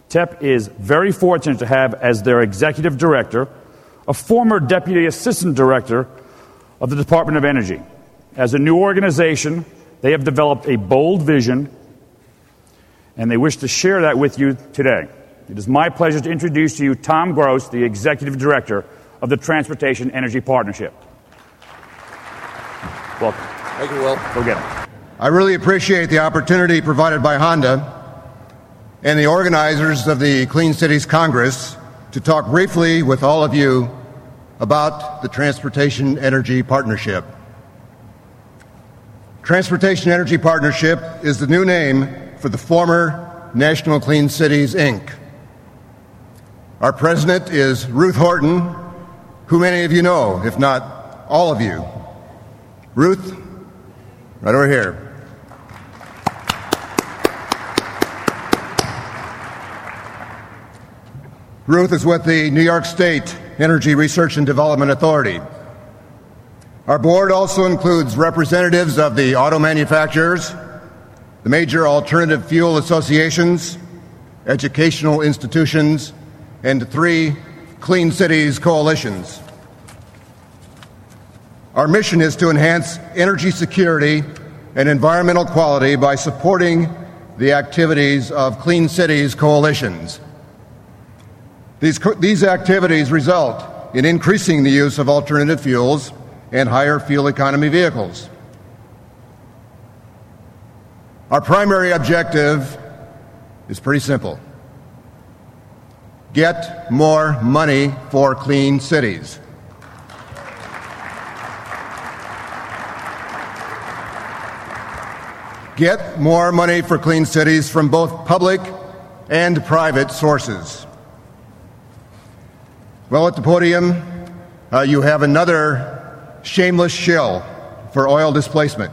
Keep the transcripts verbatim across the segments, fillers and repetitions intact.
T E P is very fortunate to have as their executive director a former deputy assistant director of the Department of Energy. As a new organization, they have developed a bold vision, and they wish to share that with you today. It is my pleasure to introduce to you Tom Gross, the executive director of the Transportation Energy Partnership. Welcome. Thank you, Will. Go get him. I really appreciate the opportunity provided by Honda and the organizers of the Clean Cities Congress to talk briefly with all of you about the Transportation Energy Partnership. Transportation Energy Partnership is the new name for the former National Clean Cities, Incorporated. Our president is Ruth Horton, who many of you know, if not all of you. Ruth, right over here. Ruth is with the New York State Energy Research and Development Authority. Our board also includes representatives of the auto manufacturers, the major alternative fuel associations, educational institutions, and three Clean Cities coalitions. Our mission is to enhance energy security and environmental quality by supporting the activities of Clean Cities coalitions. These, these activities result in increasing the use of alternative fuels and higher fuel economy vehicles. Our primary objective is pretty simple. Get more money for clean cities. Get more money for clean cities from both public and private sources. Well, at the podium, uh, you have another shameless shill for oil displacement.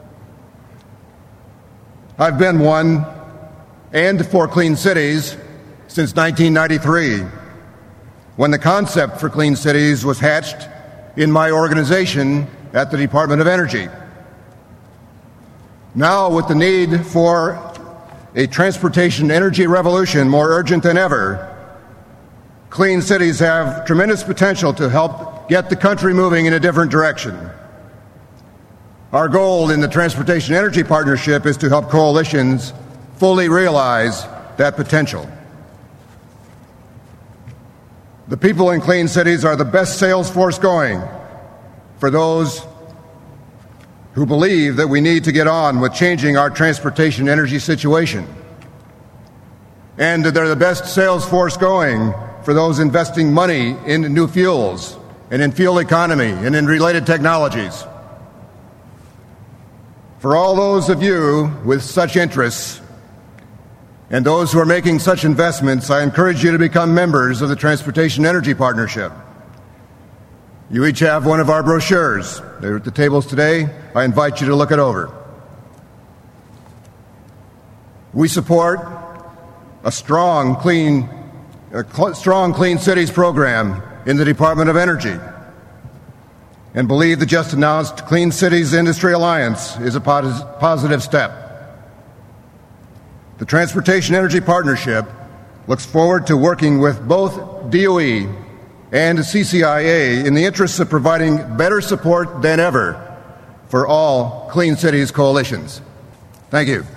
I've been one, and for clean cities, since nineteen ninety-three, when the concept for clean cities was hatched in my organization at the Department of Energy. Now, with the need for a transportation energy revolution more urgent than ever, clean cities have tremendous potential to help get the country moving in a different direction. Our goal in the Transportation Energy Partnership is to help coalitions fully realize that potential. The people in clean cities are the best sales force going for those who believe that we need to get on with changing our transportation energy situation. And they're the best sales force going for those investing money in new fuels and in fuel economy and in related technologies. For all those of you with such interests and those who are making such investments, I encourage you to become members of the Transportation Energy Partnership. You each have one of our brochures. They're at the tables today. I invite you to look it over. We support a strong, clean A cl- strong Clean Cities program in the Department of Energy and believe the just announced Clean Cities Industry Alliance is a pos- positive step. The Transportation Energy Partnership looks forward to working with both D O E and C C I A in the interests of providing better support than ever for all Clean Cities coalitions. Thank you.